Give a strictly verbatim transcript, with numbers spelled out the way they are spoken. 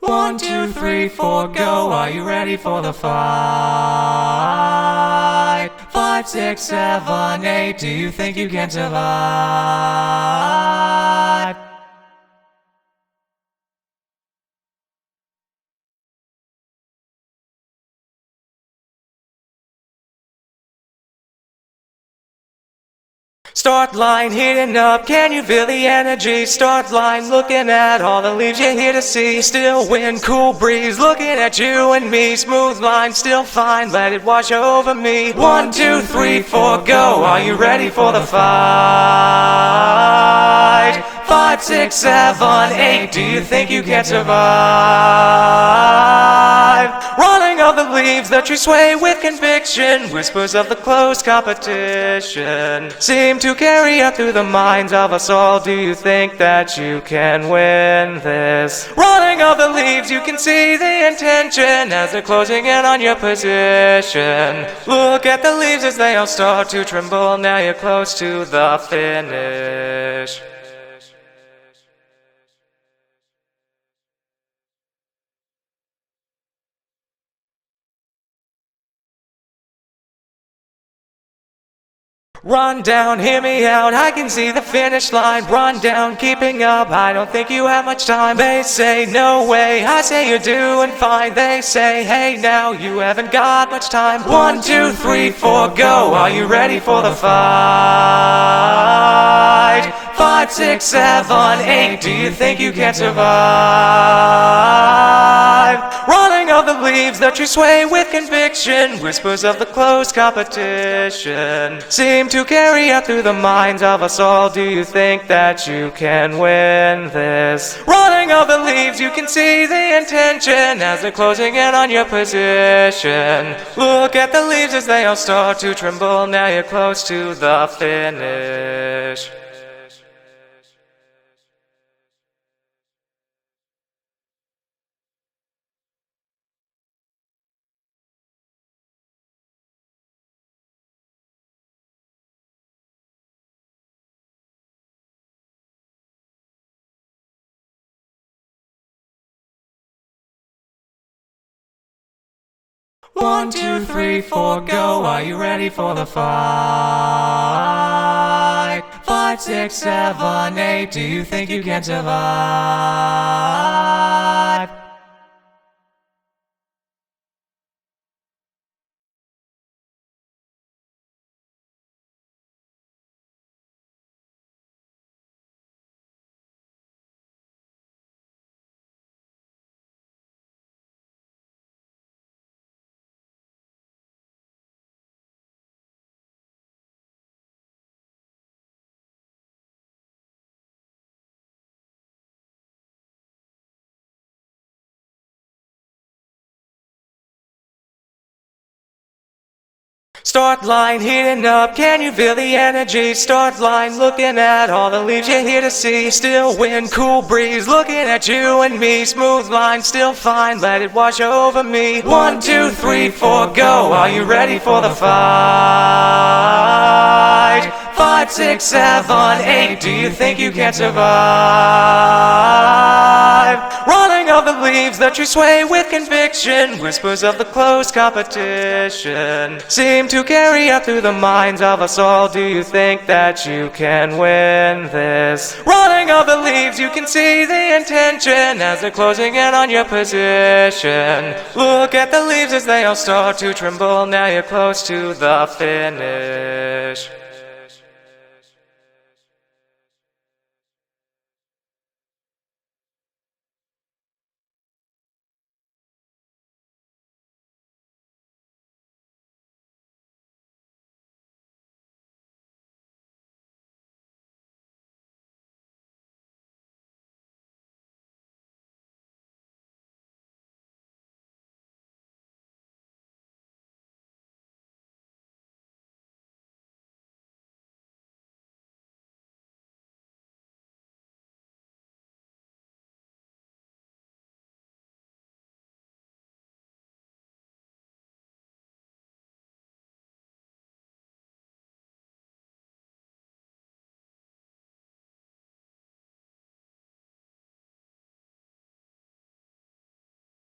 One, two, three, four, go. Are you ready for the fight? Five, six, seven, eight. Do you think you can survive? Start line heating up, can you feel the energy? Start line looking at all the leaves you're here to see. Still wind, cool breeze, looking at you and me. Smooth line, still fine, let it wash over me. One, two, three, four, go. Are you ready for the fight? Five, six, seven, eight. Do you think you can survive? Rolling of the leaves, the tree sway with conviction. Whispers of the close competition seem to carry out through the minds of us all. Do you think that you can win this? Rolling of the leaves, you can see the intention as they're closing in on your position. Look at the leaves as they all start to tremble. Now you're close to the finish. Run down, hear me out, I can see the finish line. Run down, keeping up, I don't think you have much time. They say no way, I say you're doing fine. They say hey now, you haven't got much time. One, two, three, four, go. Are you ready for the fight? Five, six, seven, eight. Do you think you can survive? Rolling of the leaves, the tree sway with conviction. Whispers of the close competition seem to carry out through the minds of us all. Do you think that you can win this? Rolling of the leaves, you can see the intention as they're closing in on your position. Look at the leaves as they all start to tremble. Now you're close to the finish. One, two, three, four, go. Are you ready for the fight? Five, six, seven, eight. Do you think you can survive? Start line heating up, can you feel the energy? Start line looking at all the leaves you're here to see. Still wind, cool breeze, looking at you and me. Smooth line, still fine, let it wash over me. One, two, three, four, go. Are you ready for the fight? Five, six, seven, eight. Do you think you can survive? Rolling of the leaves, the tree sway with conviction. Whispers of the close competition seem to carry out through the minds of us all. Do you think that you can win this? Rolling of the leaves, you can see the intention as they're closing in on your position. Look at the leaves as they all start to tremble. Now you're close to the finish.